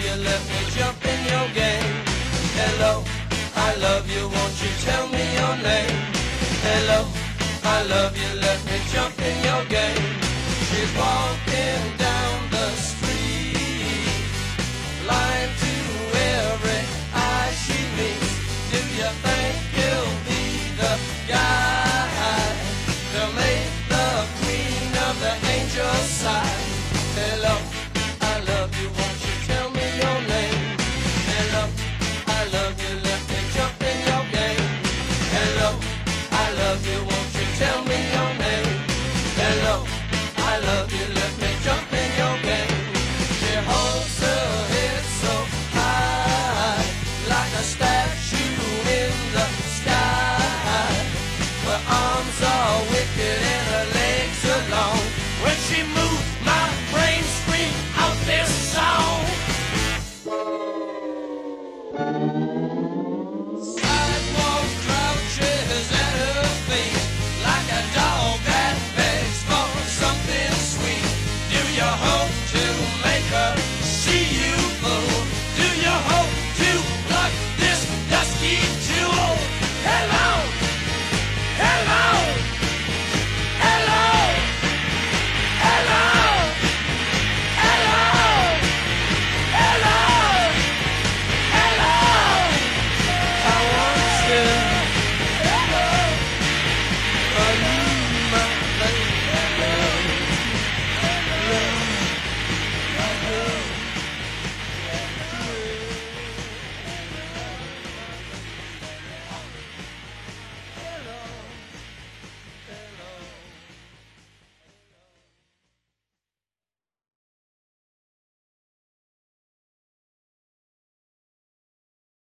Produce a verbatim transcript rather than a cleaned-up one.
you, let me jump in your game. Hello, I love you, won't you tell me your name? Hello, I love you, let me jump in your game.